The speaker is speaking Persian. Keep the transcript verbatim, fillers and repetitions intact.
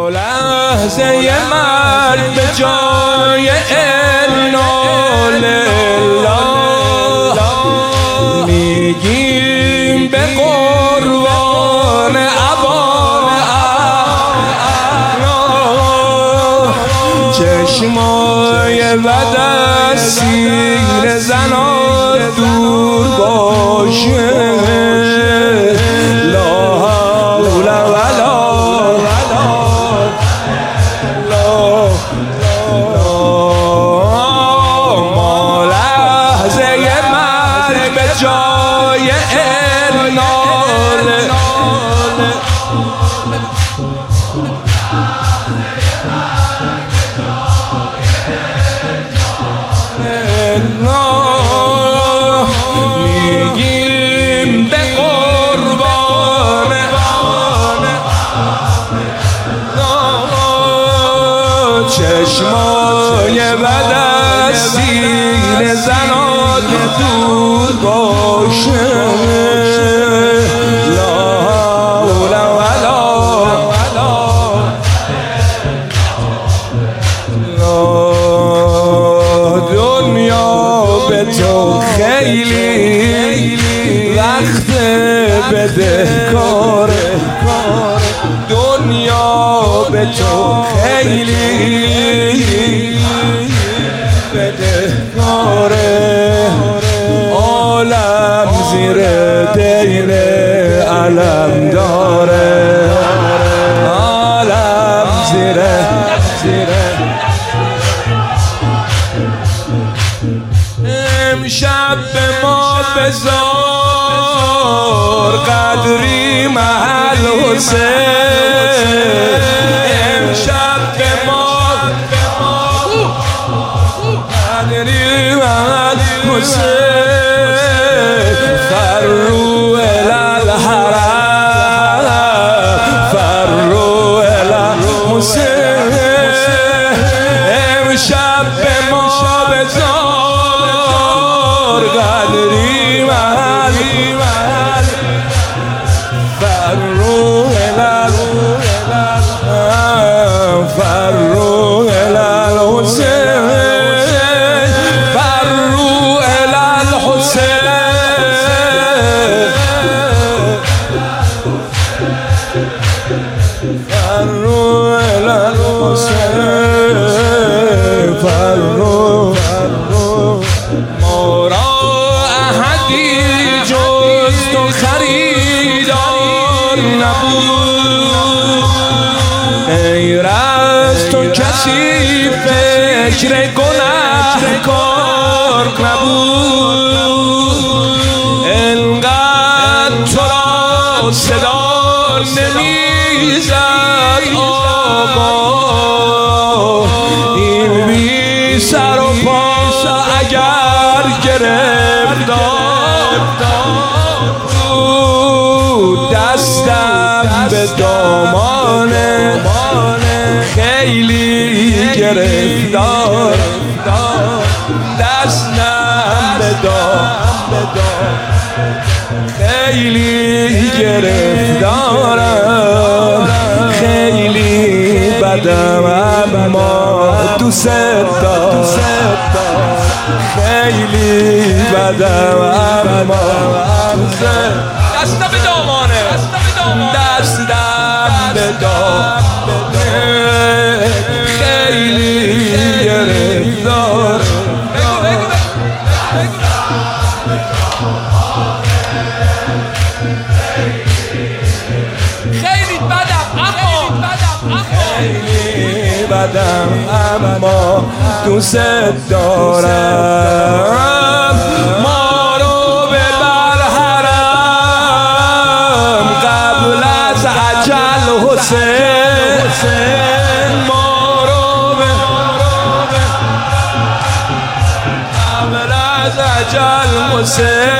لحظه مرگ به جای انا لله میگیم به قربان ابا چشمای بد از سینه زنان دور باشه جای النال میگیم به قربان چشمای بد از سینه زنان دور باشه لا حول ولا دنیا به تو خیلی وقت بدهکاره دنیا به تو خیلی بدهکاره عالم زیر دین علم داره عالم زیر زیر امشب به ما بزار قدری محل حسین امشب به ما قدری محل حسین فرو الالحرم فرو الالحسین امشب به ما بزار قدری محل فرو الالحرم فرو الالحسین فرو الالحسین فرو الالحسین فرو ما را احدی جز تو خریدار نبود غیر از تو کسی فکر گناهکار نبود انقدر تو را صدا نمیزد آبا این بی سر و پا اگر گرفتار بود دستم به دامان خیلی گرفتار دستم به دامان خیلی گرفتارم خیلی بدم اما دوست دارم خیلی بدم اما دستم به دامانه دستم به دامانه خیلی گرفتار خیلی بدم اما خیلی بدم اما دوست دارم ما رو ببر حرم قبل از اجل حسین ما رو ببر قبل از اجل حسین